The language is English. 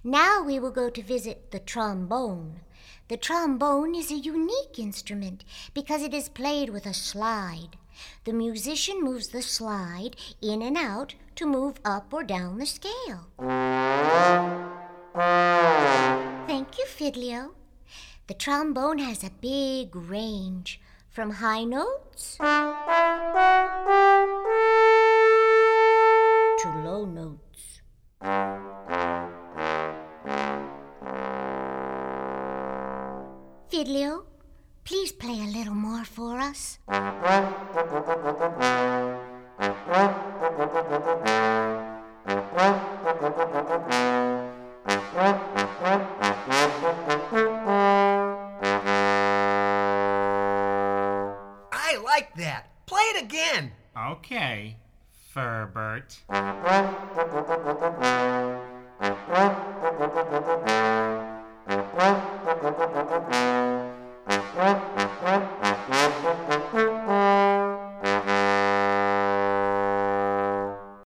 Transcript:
Now we will go to visit the trombone. The trombone is a unique instrument because it is played with a slide. The musician moves the slide in and out to move up or down the scale. Thank you, Fiddlio. The trombone has a big range, from high notes to low notes. Fiddlio, please play a little more for us. I like that. Play it again. Okay, Furbert.